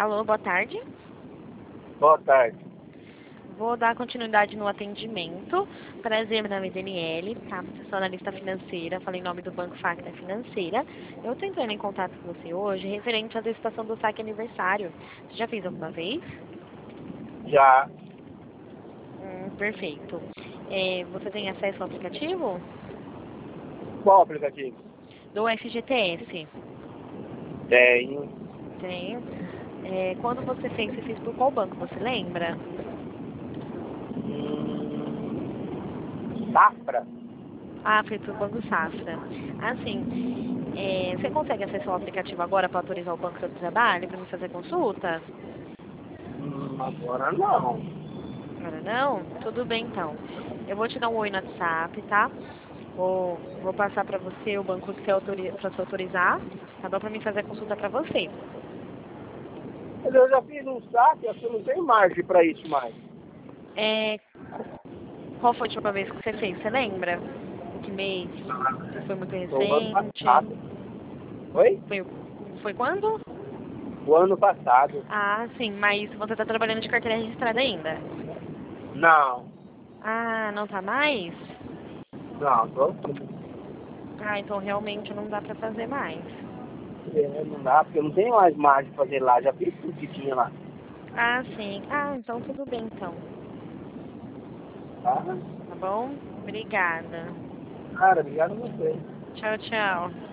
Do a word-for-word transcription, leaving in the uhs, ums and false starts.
Alô, boa tarde. Boa tarde. Vou dar continuidade no atendimento. Prazer, meu nome é Daniele, tá? Sou analista financeira, falei em nome do Banco Facta Financeira. Eu estou entrando em contato com você hoje referente à estação do saque aniversário. Você já fez alguma vez? Já. Hum, perfeito. É, você tem acesso ao aplicativo? Qual aplicativo? Do F G T S? Tenho. Tem. É, quando você fez, você fez por qual banco, você lembra? Hum, Safra? Ah, foi pro Banco Safra. Assim, é, você consegue acessar o aplicativo agora para autorizar o Banco do Trabalho, para me fazer consulta? Hum, agora não. Agora não? Tudo bem, então. Eu vou te dar um oi no WhatsApp, tá? Vou, vou passar para você o banco que você autoriza, para se autorizar, tá bom? Para mim fazer a consulta para você. Mas eu já fiz um saque, acho que eu não tenho margem para isso mais. É, qual foi a última vez que você fez? Você lembra? Em que mês? Se foi muito Foi o ano recente? passado. Oi? Foi, foi quando? O ano passado. Ah, sim, mas você está trabalhando de carteira registrada ainda? Não. Ah, não tá mais? Não, tô... Ah, então realmente não dá pra fazer mais. É, não dá, porque eu não tenho mais margem para fazer lá. Já fiz tudo que tinha lá. Ah, sim. Ah, então tudo bem, então. Tá? Tá bom? Obrigada. Cara, obrigado a você. Tchau, tchau.